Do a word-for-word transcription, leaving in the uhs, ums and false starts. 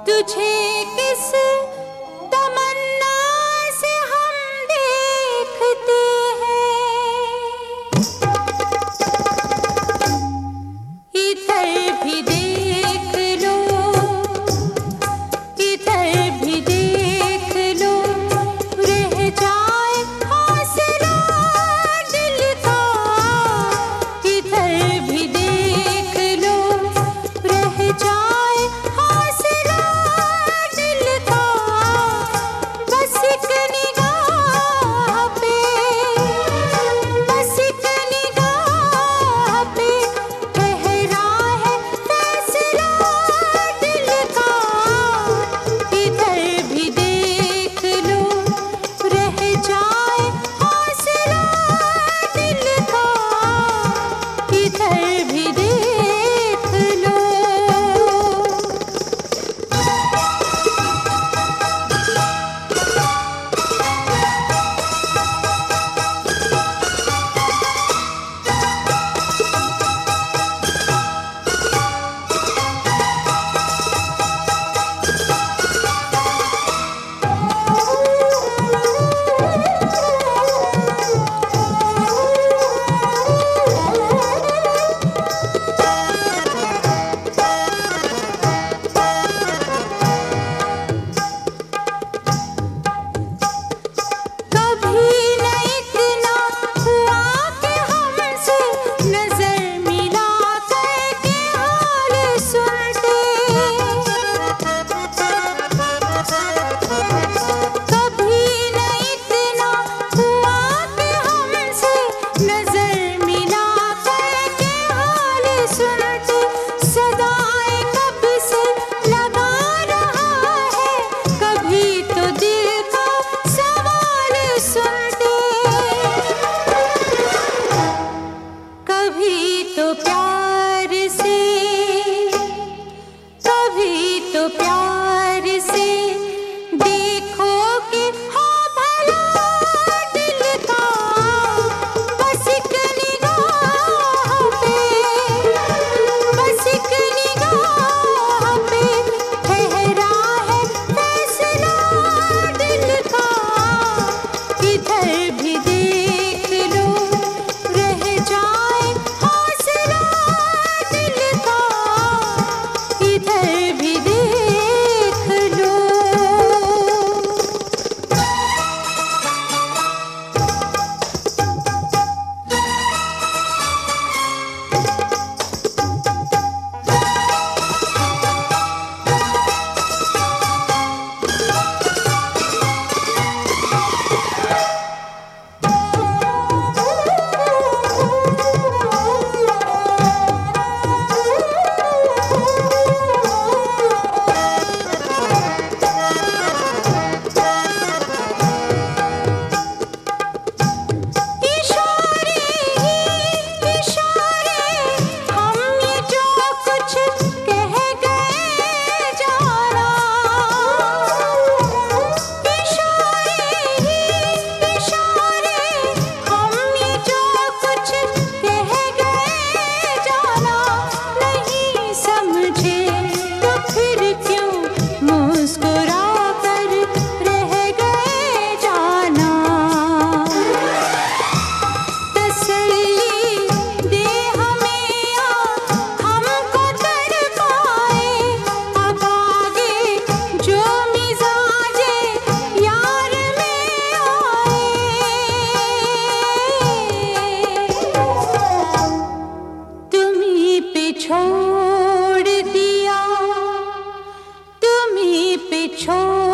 तुझे किस तमन्ना से हम देखते हैं, इधर भी देख लो, इधर भी देख लो, रह जाए हौसला दिल का। इधर भी देख लो, रह जाए हौसला दिल का। बस एक निगाह पे, बस एक निगाह पे ठहरा है फैसला दिल का। इधर भी देख लो, रह जाए हौसला दिल का। इधर भी देख लो। कभी न इतना हुआ कि हमसे नजर मिला करके हाल सुनते। कभी न इतना हुआ कि हमसे नजर मिला करके हाल सुनते। सदाएं कब से लगा रहा है, कभी तो दिल का सवाल सुनते। कभी तो प्यार से, कभी तो प्यार से देखो कि हो भला दिल का। बस एक निगाह पे, बस एक निगाह पे ठहरा है फैसला दिल का। इधर भी देख लो, रह जाए हौसला दिल का। इधर भी देख लो। इशारे ही इशारे, हम ये जो कुछ कह गए जाना। इशारे ही इशारे, हम ये जो कुछ कह गए जाना। नहीं समझे तो फिर क्यों मुस्कुरा कर रह गए जाना। तसल्ली दे हमें या हमको तड़पाए, अब आगे जो मिजाजे यार में आए। तुम्हीं पे छोड़ दिया, तुम्हीं पे छोड़